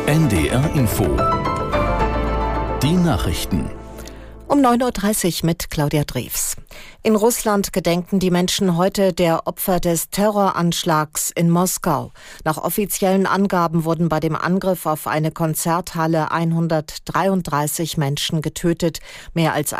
NDR Info. Die Nachrichten. Um 9.30 Uhr mit Claudia Drews. In Russland gedenken die Menschen heute der Opfer des Terroranschlags in Moskau. Nach offiziellen Angaben wurden bei dem Angriff auf eine Konzerthalle 133 Menschen getötet. Mehr als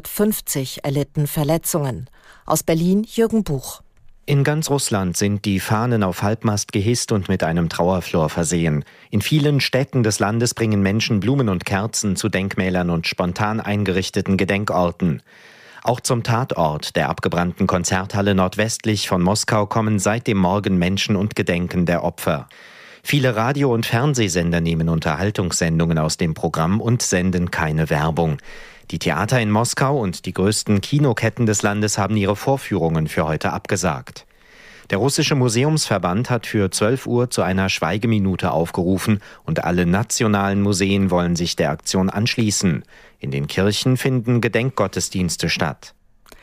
150 erlitten Verletzungen. Aus Berlin Jürgen Buch. In ganz Russland sind die Fahnen auf Halbmast gehisst und mit einem Trauerflor versehen. In vielen Städten des Landes bringen Menschen Blumen und Kerzen zu Denkmälern und spontan eingerichteten Gedenkorten. Auch zum Tatort der abgebrannten Konzerthalle nordwestlich von Moskau kommen seit dem Morgen Menschen und gedenken der Opfer. Viele Radio- und Fernsehsender nehmen Unterhaltungssendungen aus dem Programm und senden keine Werbung. Die Theater in Moskau und die größten Kinoketten des Landes haben ihre Vorführungen für heute abgesagt. Der russische Museumsverband hat für 12 Uhr zu einer Schweigeminute aufgerufen und alle nationalen Museen wollen sich der Aktion anschließen. In den Kirchen finden Gedenkgottesdienste statt.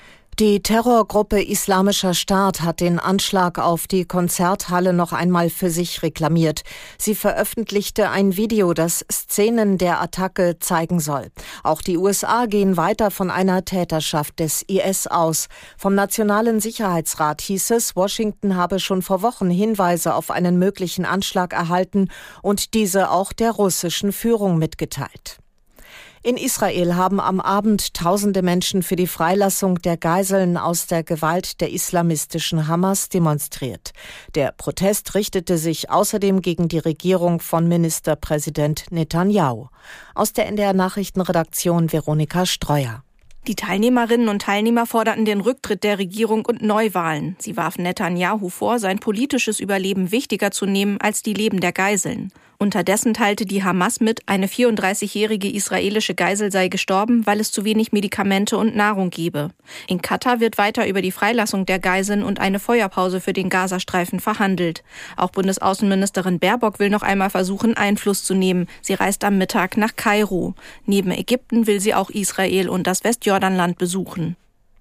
Die Terrorgruppe Islamischer Staat hat den Anschlag auf die Konzerthalle noch einmal für sich reklamiert. Sie veröffentlichte ein Video, das Szenen der Attacke zeigen soll. Auch die USA gehen weiter von einer Täterschaft des IS aus. Vom Nationalen Sicherheitsrat hieß es, Washington habe schon vor Wochen Hinweise auf einen möglichen Anschlag erhalten und diese auch der russischen Führung mitgeteilt. In Israel haben am Abend tausende Menschen für die Freilassung der Geiseln aus der Gewalt der islamistischen Hamas demonstriert. Der Protest richtete sich außerdem gegen die Regierung von Ministerpräsident Netanyahu. Aus der NDR Nachrichtenredaktion Veronika Streuer. Die Teilnehmerinnen und Teilnehmer forderten den Rücktritt der Regierung und Neuwahlen. Sie warfen Netanyahu vor, sein politisches Überleben wichtiger zu nehmen als die Leben der Geiseln. Unterdessen teilte die Hamas mit, eine 34-jährige israelische Geisel sei gestorben, weil es zu wenig Medikamente und Nahrung gebe. In Katar wird weiter über die Freilassung der Geiseln und eine Feuerpause für den Gazastreifen verhandelt. Auch Bundesaußenministerin Baerbock will noch einmal versuchen, Einfluss zu nehmen. Sie reist am Mittag nach Kairo. Neben Ägypten will sie auch Israel und das Westjordanland besuchen.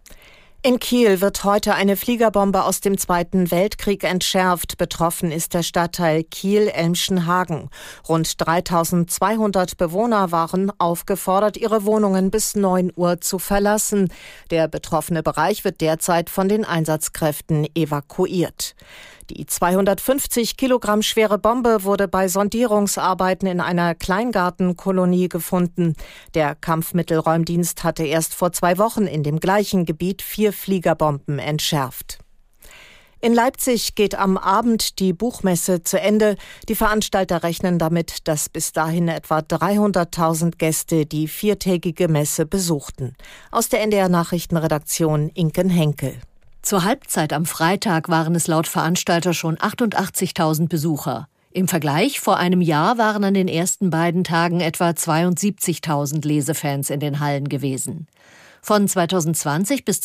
In Kiel wird heute eine Fliegerbombe aus dem Zweiten Weltkrieg entschärft. Betroffen ist der Stadtteil Kiel-Elmschenhagen. Rund 3200 Bewohner waren aufgefordert, ihre Wohnungen bis 9 Uhr zu verlassen. Der betroffene Bereich wird derzeit von den Einsatzkräften evakuiert. Die 250 Kilogramm schwere Bombe wurde bei Sondierungsarbeiten in einer Kleingartenkolonie gefunden. Der Kampfmittelräumdienst hatte erst vor 2 Wochen in dem gleichen Gebiet 4 Fliegerbomben entschärft. In Leipzig geht am Abend die Buchmesse zu Ende. Die Veranstalter rechnen damit, dass bis dahin etwa 300.000 Gäste die 4-tägige Messe besuchten. Aus der NDR Nachrichtenredaktion Inken Henkel. Zur Halbzeit am Freitag waren es laut Veranstalter schon 88.000 Besucher. Im Vergleich vor einem Jahr waren an den ersten beiden Tagen etwa 72.000 Lesefans in den Hallen gewesen. Von 2020 bis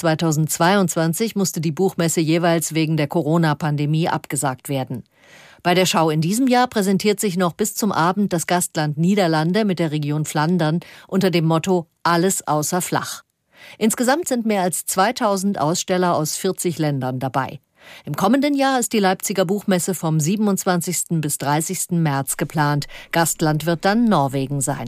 2022 musste die Buchmesse jeweils wegen der Corona-Pandemie abgesagt werden. Bei der Schau in diesem Jahr präsentiert sich noch bis zum Abend das Gastland Niederlande mit der Region Flandern unter dem Motto »Alles außer flach«. Insgesamt sind mehr als 2000 Aussteller aus 40 Ländern dabei. Im kommenden Jahr ist die Leipziger Buchmesse vom 27. bis 30. März geplant. Gastland wird dann Norwegen sein.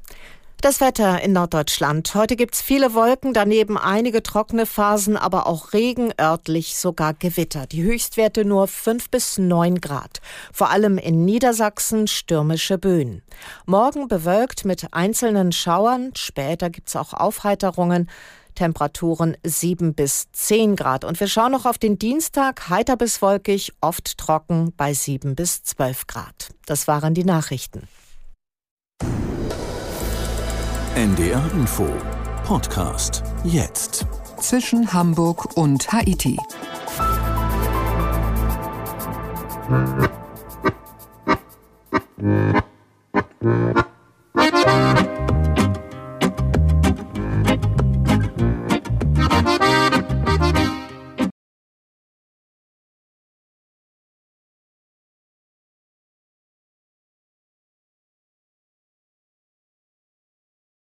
Das Wetter in Norddeutschland. Heute gibt's viele Wolken, daneben einige trockene Phasen, aber auch Regen, örtlich sogar Gewitter. Die Höchstwerte nur 5 bis 9 Grad. Vor allem in Niedersachsen stürmische Böen. Morgen bewölkt mit einzelnen Schauern. Später gibt's auch Aufheiterungen. Temperaturen 7 bis 10 Grad. Und wir schauen noch auf den Dienstag. Heiter bis wolkig, oft trocken bei 7 bis 12 Grad. Das waren die Nachrichten. NDR Info Podcast jetzt. Zwischen Hamburg und Haiti.